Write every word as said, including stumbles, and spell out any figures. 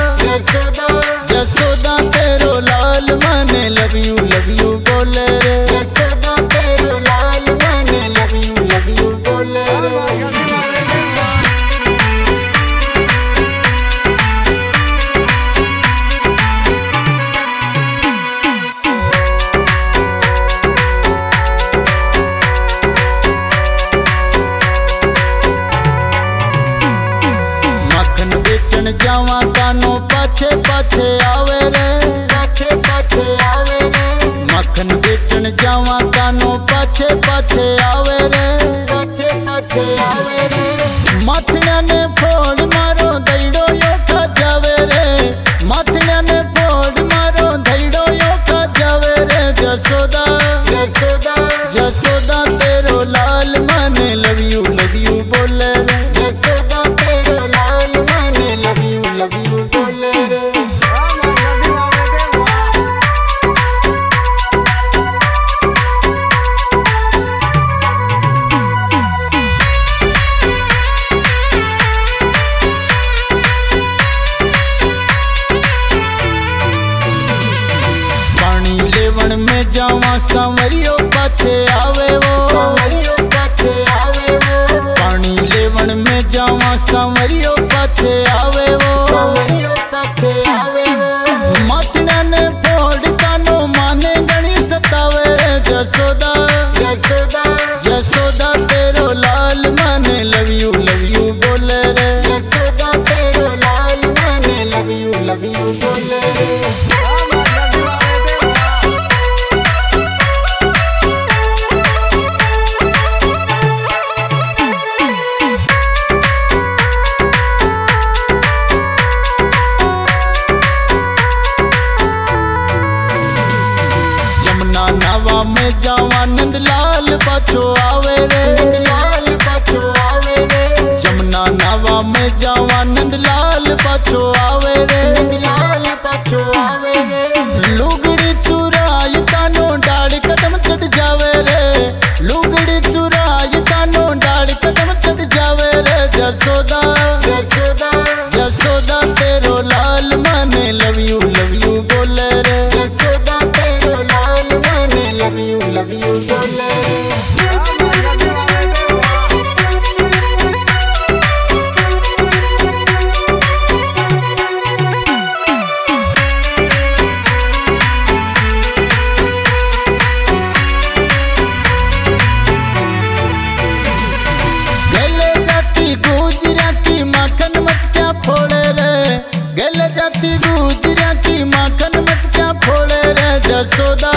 यशोदा यशोदा तेरो लाल माने love you love you बोले रे। यशोदा तेरो लाल माने लव यू लव यू बोले रे। जावा कानो पाछे पाछे आवे रे, पाछे पाछे आवे रे। मक्खन बेचन जावा कानो पाछे पाछे आवे रे, पाछे पाछे आवे रे। माथड़िया ने फोड़ मारो दईड़ो यो खा जावे रे, माथड़िया ने फोड़ मारो दईड़ो यो खा जावे रे। यशोदा यशोदा यशोदा तेरो लाल माने लव यू लव यू बोले रे। यशोदा तेरो लाल माने लव यू लव यू बोले रे। पानी लेवन में जावा सांवरियो पाछे आवे वो, सांवरियो पाछे आवे वो। पानी लेवन में जावा सांवरियो पाछे आवे वो, सांवरियो पाछे आवे वो। माथड़ा ने फोड़ कानो माने गणी सतावे रे। यशोदा यशोदा यशोदा तेरो लाल माने लव यू लव यू बोले रे। यशोदा तेरो लाल माने लव यू लव यू बोले रे। नावा में जावा नंदलाल पाछो आवे रे, नंदलाल पाछो आवे रे। जमुना नावा में जावा नंदलाल पाछो आवे रे, नंदलाल पाछो आवे रे। लुगड़ी चुराई तानो डाल कदम चढ़ जावे रे, लुगड़ी चुराई तानो डाल कदम चढ़ जावे रे। यशोदा यशोदा यशोदा तेरो लाल माने लव यू लव यू बोले रे। यशोदा तेरो लाल माने लव यू लव यू बोले रे। गले जाती गुजरा की माखन मटका फोड़े रे, गले जाती गुजरा की माखन मटका फोड़े रे। यशोदा